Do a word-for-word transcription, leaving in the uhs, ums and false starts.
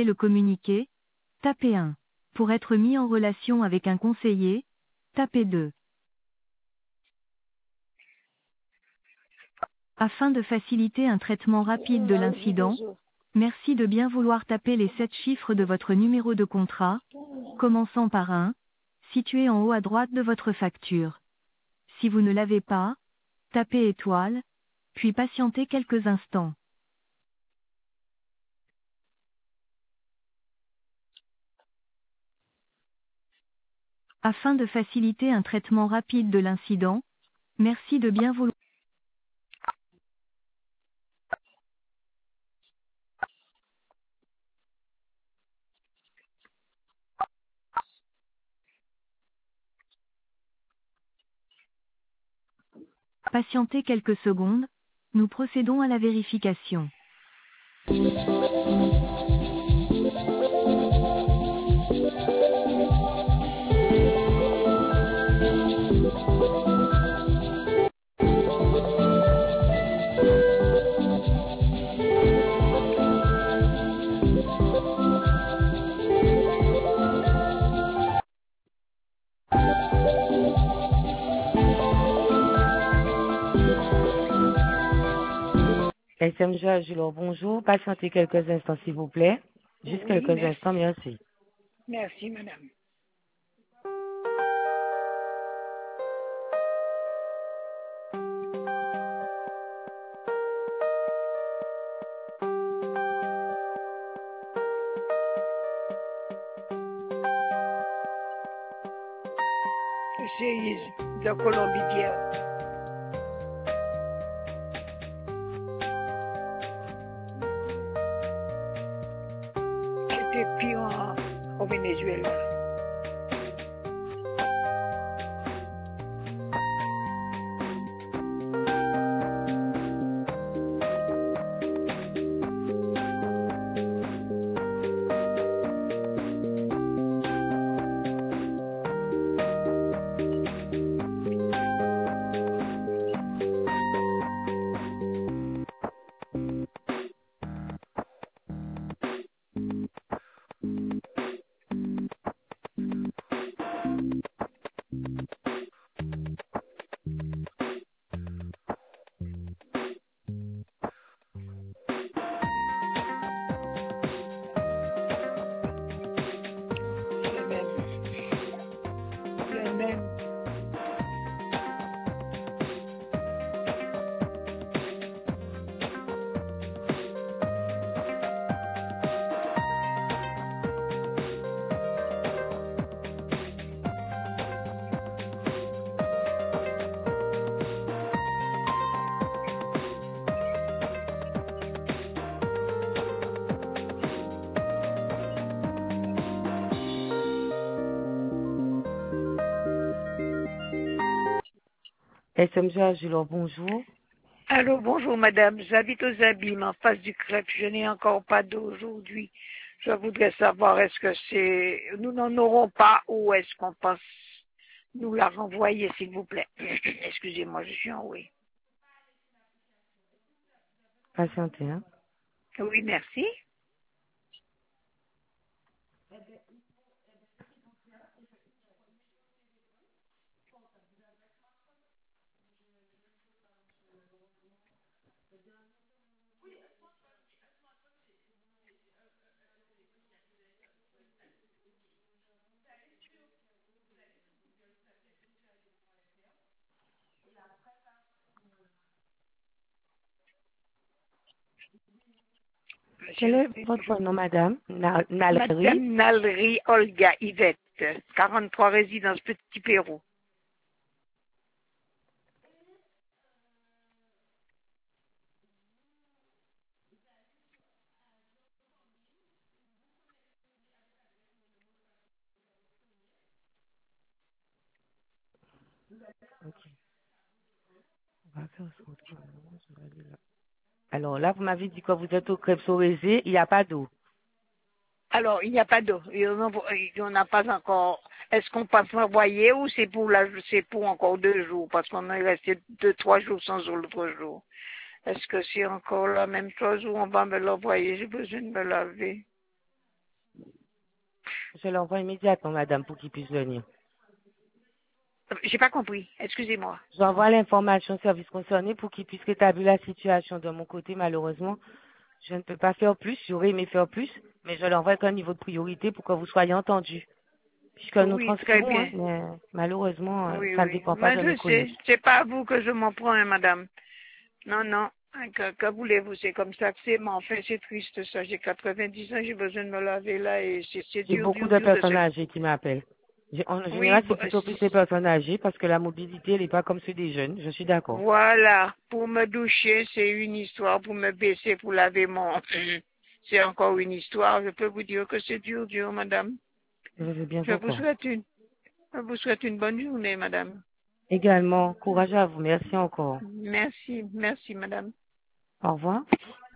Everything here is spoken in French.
souhaitez le communiquer, tapez un. Pour être mis en relation avec un conseiller, tapez deux. Afin de faciliter un traitement rapide de l'incident, merci de bien vouloir taper les sept chiffres de votre numéro de contrat, commençant par un, situé en haut à droite de votre facture. Si vous ne l'avez pas, tapez étoile, puis patientez quelques instants. Afin de faciliter un traitement rapide de l'incident, merci de bien vouloir patienter quelques secondes, nous procédons à la vérification. S M J Agilor, bonjour. Patientez quelques instants, s'il vous plaît. Juste Oui, quelques merci. instants, merci. Merci, madame. C'est de Colombie-Pierre. C'était pire en- au Venezuela. Le même. Le même. S M J Agilor, bonjour. Allô, bonjour madame. J'habite aux Abîmes, en face du crêpe. Je n'ai encore pas d'eau aujourd'hui. Je voudrais savoir, est-ce que c'est... Nous n'en aurons pas ou est-ce qu'on pense nous la renvoyer, s'il vous plaît? Excusez-moi, je suis en oui. Patientez, hein. Oui, merci. Quel est votre nom, madame? Na- Nalerie? Madame Nalerie Olga Yvette, quarante-trois résidence Petit Pérou. Ok. On va faire ça autrement, je vais aller là. Alors là, vous m'avez dit que vous êtes au crêpe Sorésé, il n'y a pas d'eau. Alors, il n'y a pas d'eau. Il n'y en a pas encore. Est-ce qu'on passe l'envoyer ou c'est pour la, c'est pour encore deux jours? Parce qu'on est resté deux, trois jours sans eau l'autre jour. Est-ce que c'est encore la même chose ou on va me l'envoyer? J'ai besoin de me laver. Je l'envoie immédiatement, madame, pour qu'il puisse venir. J'ai pas compris. Excusez-moi. J'envoie l'information au service concerné pour qu'il puisse rétablir la situation de mon côté, malheureusement. Je ne peux pas faire plus, j'aurais aimé faire plus, mais je l'envoie avec un niveau de priorité pour que vous soyez entendus. Puisque nous Oui, très transférons, hein, bien. mais malheureusement, euh, Oui, ça ne oui. dépend pas Mais de mes je sais, collègues. c'est pas à vous que je m'en prends, hein, madame. Non, non. Que, que voulez-vous, c'est comme ça que c'est, mais enfin, c'est triste, ça. J'ai quatre-vingt-dix ans, j'ai besoin de me laver là, et c'est c'est J'ai dur, beaucoup dur, de dur de personnes se... âgées qui m'appellent. J'ai- En Oui, général, c'est vo- plutôt plus les personnes âgées parce que la mobilité, elle n'est pas comme ceux des jeunes. Je suis d'accord. voilà. Pour me doucher, c'est une histoire. Pour me baisser, pour laver mon... C'est encore une histoire. Je peux vous dire que c'est dur, dur, madame. Je veux bien Je vous vous croire. souhaite une, je vous souhaite une bonne journée, madame. Également, courage à vous. Merci encore. Merci, merci, madame. Au revoir.